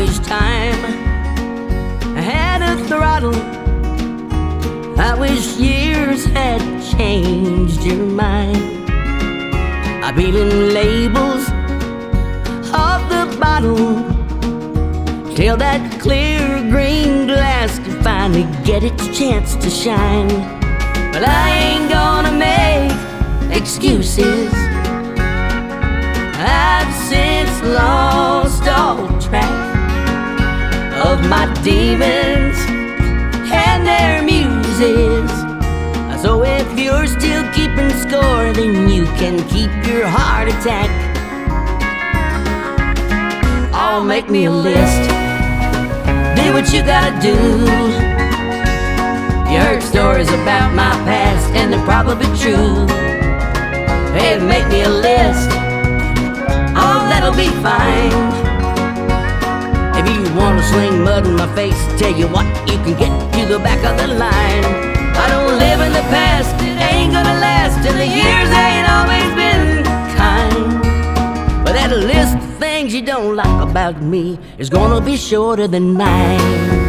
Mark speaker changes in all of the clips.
Speaker 1: wish time had a throttle. I wish years had changed your mind. I'm peeling labels off the bottle till that clear green glass can finally get its chance to shine. But I ain't gonna make excuses. I've since lost all track of my demons and their muses. So if you're still keeping score, then you can keep your heart attack. Oh, make me a list, do what you gotta do. You heard stories about my past and they're probably true. Hey, make me a list, oh, that'll be fine. If you wanna sling mud in my face, tell you what, you can get to the back of the line. I don't live in the past, it ain't gonna last, and the years ain't always been kind. But that list of things you don't like about me is gonna be shorter than mine.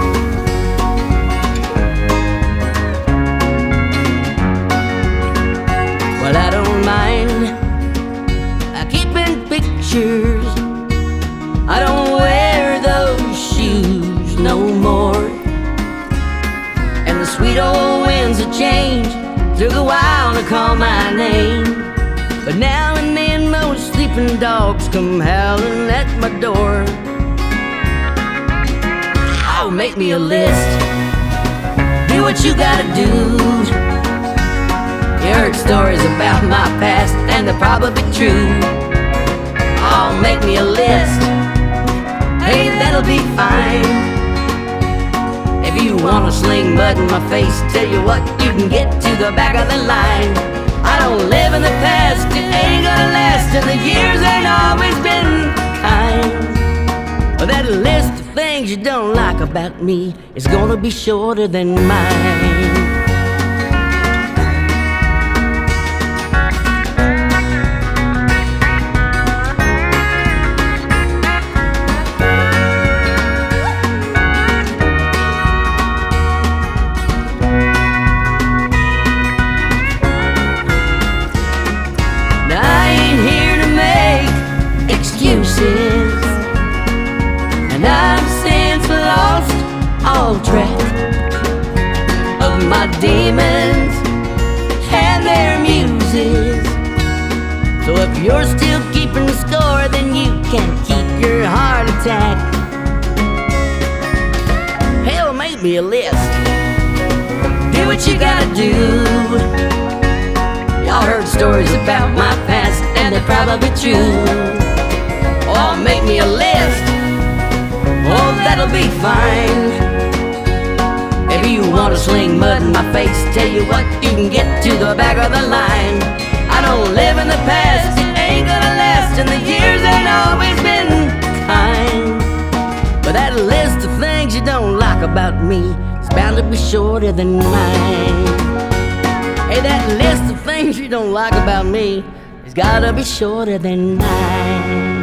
Speaker 1: Well, I don't mind keeping pictures. I don't wear those shoes no more. And the sweet old winds of change took a while to call my name. But now and then those sleeping dogs come howling at my door. Oh, make me a list, do what you gotta do. You heard stories about my past and they're probably true. Oh, make me a list, hey, that'll be fine. If you wanna sling mud in my face, tell you what, you can get to the back of the line. I don't live in the past, it ain't gonna last, and the years ain't always been kind. But that list of things you don't like about me is gonna be shorter than mine. And I've since lost all track of my demons and their muses. So if you're still keeping score, then you can keep your heart attack. Hell, make me a list, do what you gotta do. Y'all heard stories about my past and they're probably true. Oh, make me a list, oh, that'll be fine. If you wanna sling mud in my face, tell you what, you can get to the back of the line. I don't live in the past, it ain't gonna last, and the years ain't always been kind. But that list of things you don't like about me is bound to be shorter than mine. Hey, that list of things you don't like about me has gotta be shorter than mine.